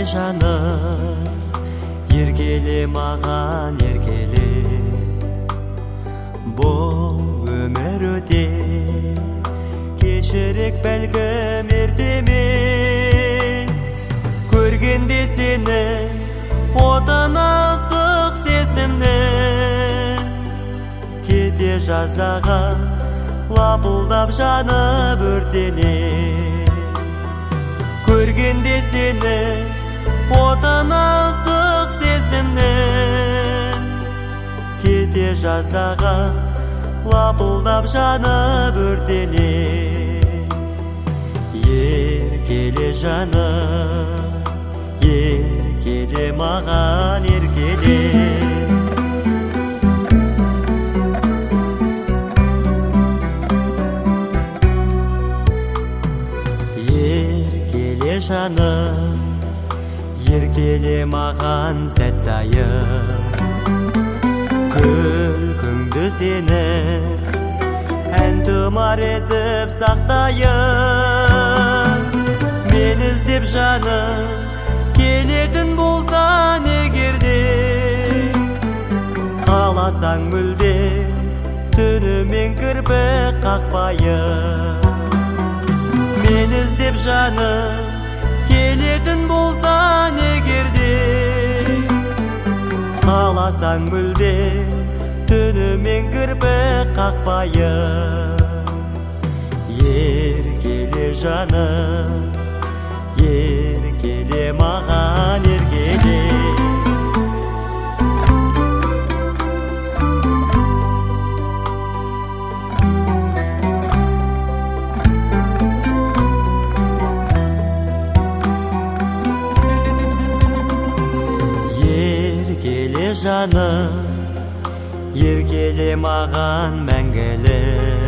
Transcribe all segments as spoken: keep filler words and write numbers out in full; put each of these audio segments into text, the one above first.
жаным, ергеле маған ергеле. Бұл өмір өте кешірек бәлкім ертеме. Көргенде сені отына ыстық сезімнен, кете жаздаған лапылдап жанып өртене. Көргенде сені отына ыстық сезімнен, кете жаздаған лапылдап жанып өртене. Еркеле жаным, еркеле маған еркеле. Еркеле жаным, еркеле маған сәт сайын. Күлкіңді сені ән тұмар етіп сақтайын. Мен іздеп жаным келетін болсан егерде, қаласаң мүлде түнімен кірпік қақпайын. Мен іздеп жаным келетін болсан егерде, қаласаң мүлде түнімен кірпік қақпайын. Еркеле жаным, еркеле маған еркеле. Еркеле жаным, еркеле маған мәңгілі.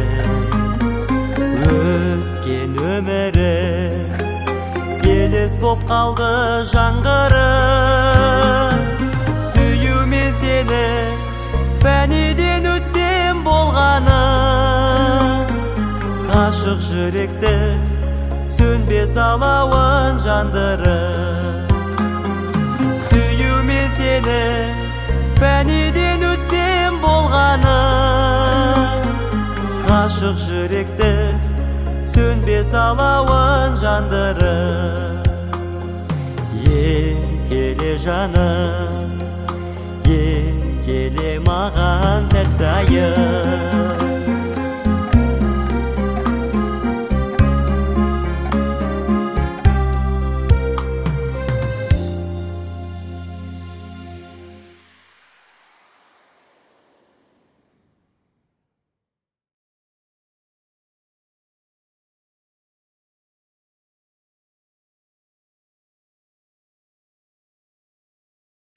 Өткен өмірі елес боп қалды жаңғырып. Сүюмен сені фәниден өтсем болғаным, ғашық жүректі сөнбес алауын жандырып. Сүюмен сені фәниден өтсем болғаным, ғашық жүректі сөнбес алауын жандырып. Еркеле жаным, еркеле маған сәт сайын.